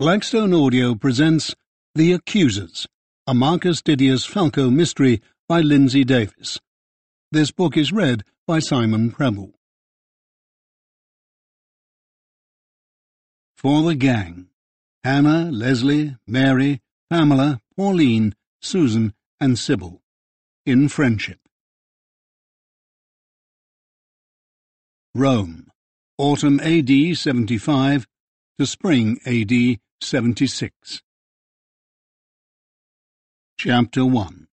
Blackstone Audio presents The Accusers, a Marcus Didius Falco mystery by Lindsay Davis. This book is read by Simon Preble. For the Gang: Hannah, Leslie, Mary, Pamela, Pauline, Susan, and Sybil. In Friendship. Rome, autumn AD 75 to spring AD 76. Chapter 1.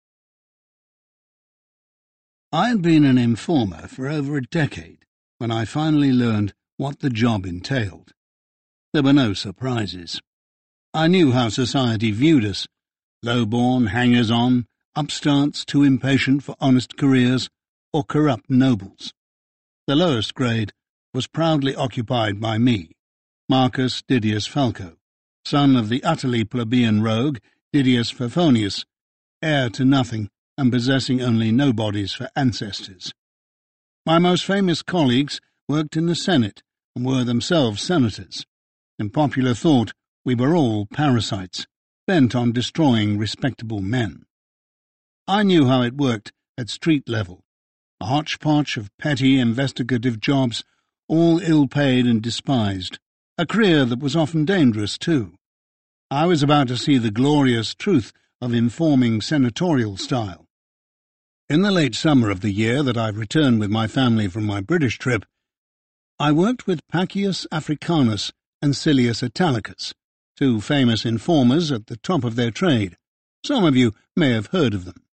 I had been an informer for over a decade when I finally learned what the job entailed. There were no surprises. I knew how society viewed us: low-born hangers-on, upstarts too impatient for honest careers, or corrupt nobles. The lowest grade was proudly occupied by me, Marcus Didius Falco, son of the utterly plebeian rogue Didius Favonius, heir to nothing and possessing only nobodies for ancestors. My most famous colleagues worked in the Senate and were themselves senators. In popular thought, we were all parasites, bent on destroying respectable men. I knew how it worked at street level, a hodgepodge of petty investigative jobs, all ill-paid and despised, a career that was often dangerous too. I was about to see the glorious truth of informing senatorial style. In the late summer of the year that I returned with my family from my British trip, I worked with Pacius Africanus and Silius Italicus, two famous informers at the top of their trade. Some of you may have heard of them.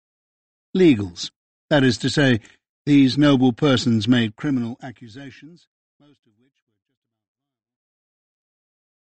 Legals, that is to say, these noble persons made criminal accusations,